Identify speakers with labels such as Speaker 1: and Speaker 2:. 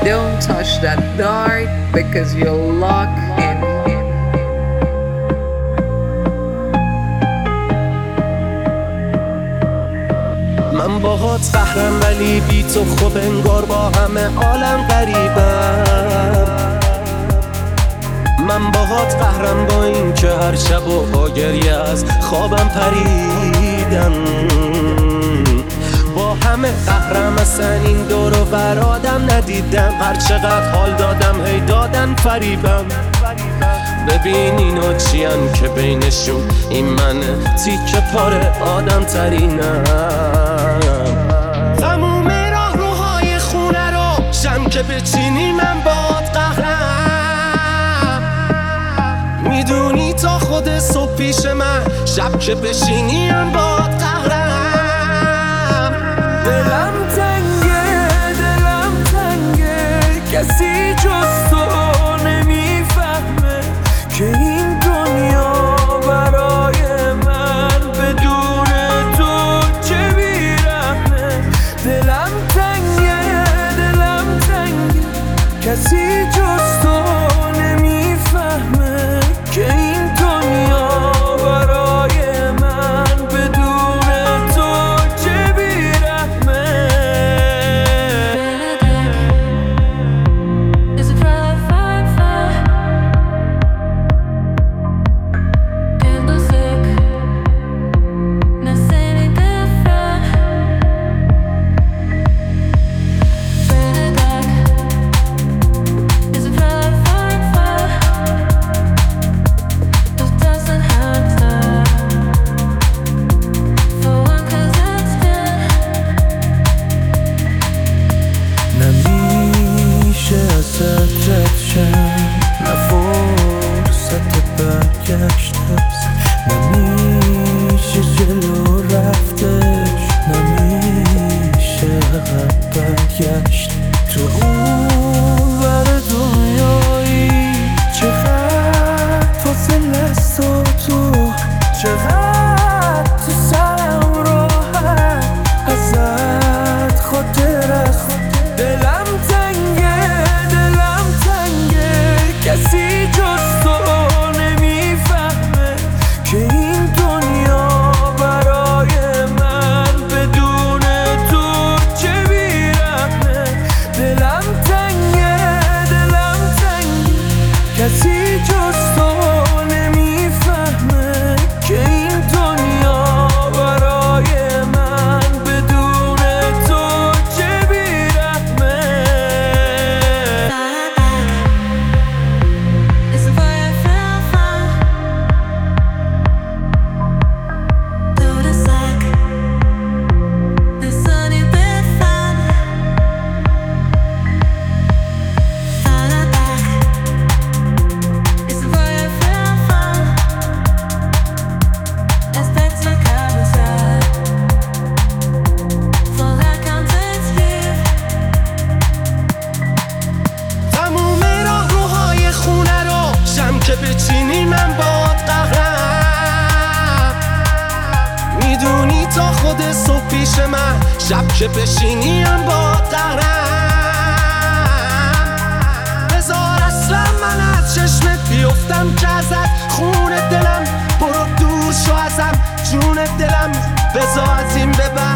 Speaker 1: Don't touch that dart because you'll lock in.
Speaker 2: من باهات قهرم ولی بی تو خوب انگار با همه عالم غریبم. من باهات قهرم با این که هر شب و با گریه از خوابم پریدم. با همه قهرم اصلا این دور و بر آدم ندیدم. هر چقدر حال دادم هی دادن فریبم. ببین اینو چیان که بینشون این منه تیکه پاره آدم ترینم. تموم راه روهای خونه رو شم که بچینی من باد قهرم. میدونی تا خود صبح پیش من شب که بشینی من باد قهرم.
Speaker 3: دلم تنگه کسی جز تو نمیفهمه که این دنیا برای من بدون تو چه بیرحمه. دلم تنگه کسی جز تو نمیفهمه که این دنیا برای من بدون تو چه بیرحمه. نمیشه ازت رد شم، نه فرصت برگشت هست. نمیشه جلو رفتش، نمیشه عقب برگشت. تو اون ور دنیایی چقدر فاصله است و تو چقدر تو سرم راحت ازت خاطر است. دلم تنگه کسی جز تو نمیفهمه که این دنیا برای من بدون تو چه بیرحمه. دلم تنگه کسی جز تو نمیفهمه که این دنیا برای من بدون تو چه بیرحمه. که بچینی من باد قهرم. میدونی تا خود صبح پیش من شب که بشینی من باد قهرم. بذار اصلا من از چشمت بیفتم که ازت خون دلم برو دور شو ازم جون دلم. بذار از این به بعد